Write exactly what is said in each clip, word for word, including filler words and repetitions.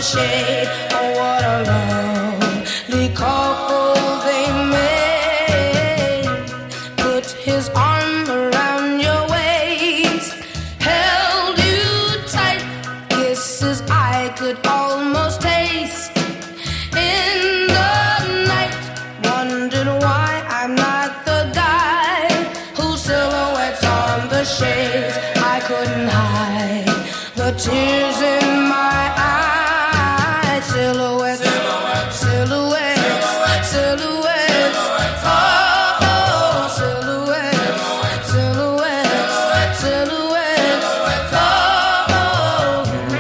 shade. Oh, what a lovely couple they made. Put his arm around your waist, held you tight, kisses I could almost taste. In the night, wondered why I'm not the guy whose silhouette's on the shades. I couldn't hide the tears in my eyes. Silhouettes, silhouettes, silhouettes, silhouettes. Oh, oh, silhouettes, silhouettes, silhouettes. Oh, oh.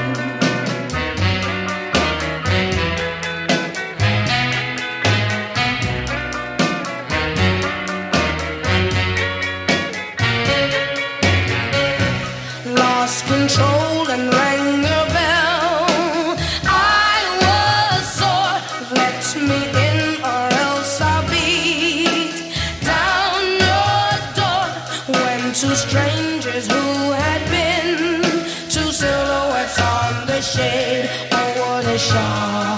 Lost control and rang the bell. I was sore. Let me in or else I'll beat down your door. When two strangers who had been two silhouettes on the shade. Oh, what a shock.